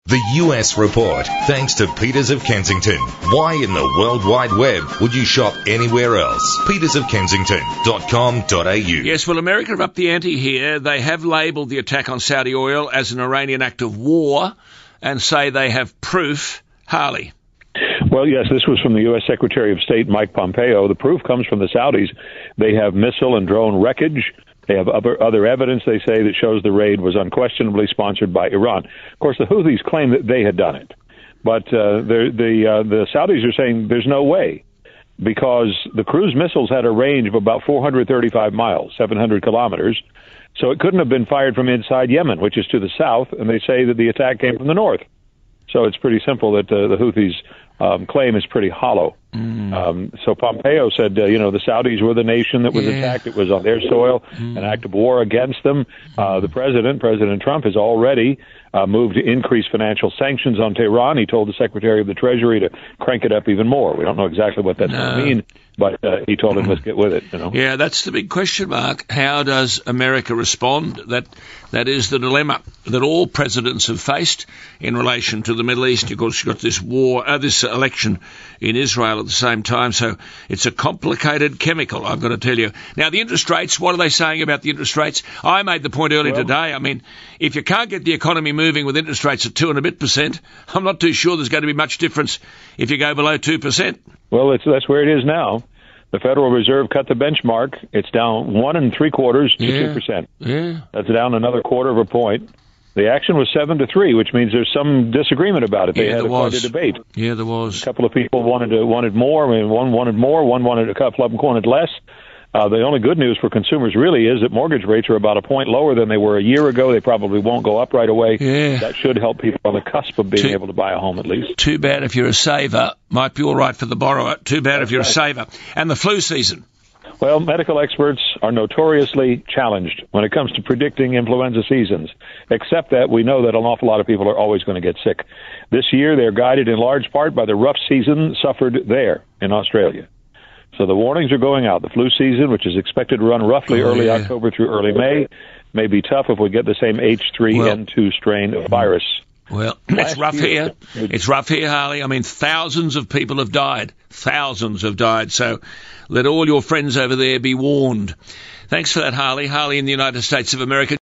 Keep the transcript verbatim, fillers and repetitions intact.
The U S Report, thanks to Peters of Kensington. Why in the World Wide Web would you shop anywhere else? peters of kensington dot com dot a u. Yes, well, America have upped the ante here. They have labelled the attack on Saudi oil as an Iranian act of war and say they have proof. Harley. Well, yes, this was from the U S Secretary of State, Mike Pompeo. The proof comes from the Saudis. They have missile and drone wreckage. They have other, other evidence, they say, that shows the raid was unquestionably sponsored by Iran. Of course, the Houthis claim that they had done it. But uh, the, the, uh, the Saudis are saying there's no way, because the cruise missiles had a range of about four hundred thirty-five miles, seven hundred kilometers. So it couldn't have been fired from inside Yemen, which is to the south, and they say that the attack came from the north. So it's pretty simple that uh, the Houthis' um, claim is pretty hollow. Mm. Um, so Pompeo said, uh, you know, the Saudis were the nation that was yeah. attacked. It was on their soil, mm. an act of war against them. Uh, the president, President Trump, has already uh, moved to increase financial sanctions on Tehran. He told the Secretary of the Treasury to crank it up even more. We don't know exactly what that's no. going to mean, but uh, he told him, let's get with it. You know? Yeah, that's the big question mark. How does America respond? That That is the dilemma that all presidents have faced in relation to the Middle East. Of course, you've got this war, uh, this election in Israel at the same time, so it's a complicated chemical, I've got to tell you. Now, the interest rates, what are they saying about the interest rates? I made the point earlier well, today. I mean, if you can't get the economy moving with interest rates at two and a bit percent, I'm not too sure there's going to be much difference if you go below two percent. Well, it's, that's where it is now. The Federal Reserve cut the benchmark. It's down one and three quarters to yeah, two percent. Yeah. That's down another quarter of a point. The action was seven to three, which means there's some disagreement about it. They yeah, had there quite was. a debate. Yeah, there was. A couple of people wanted to, wanted more. I mean, one wanted more. One wanted a couple of them wanted less. Uh, the only good news for consumers really is that mortgage rates are about a point lower than they were a year ago. They probably won't go up right away. Yeah. That should help people on the cusp of being too, able to buy a home at least. Too bad if you're a saver. Might be all right for the borrower. Too bad That's if you're right. a saver. And the flu season. Well, medical experts are notoriously challenged when it comes to predicting influenza seasons, except that we know that an awful lot of people are always going to get sick. This year, they're guided in large part by the rough season suffered there in Australia. So the warnings are going out. The flu season, which is expected to run roughly oh, early yeah. October through early May, may be tough if we get the same H three N two strain of virus. Well, it's rough here. It's rough here, Harley. I mean, thousands of people have died. Thousands have died. So let all your friends over there be warned. Thanks for that, Harley. Harley in the United States of America.